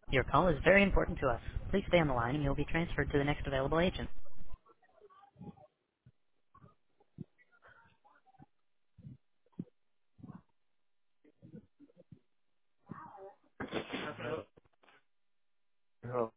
Your call is very important to us. Please stay on the line and you'll be transferred to the next available agent. Oh,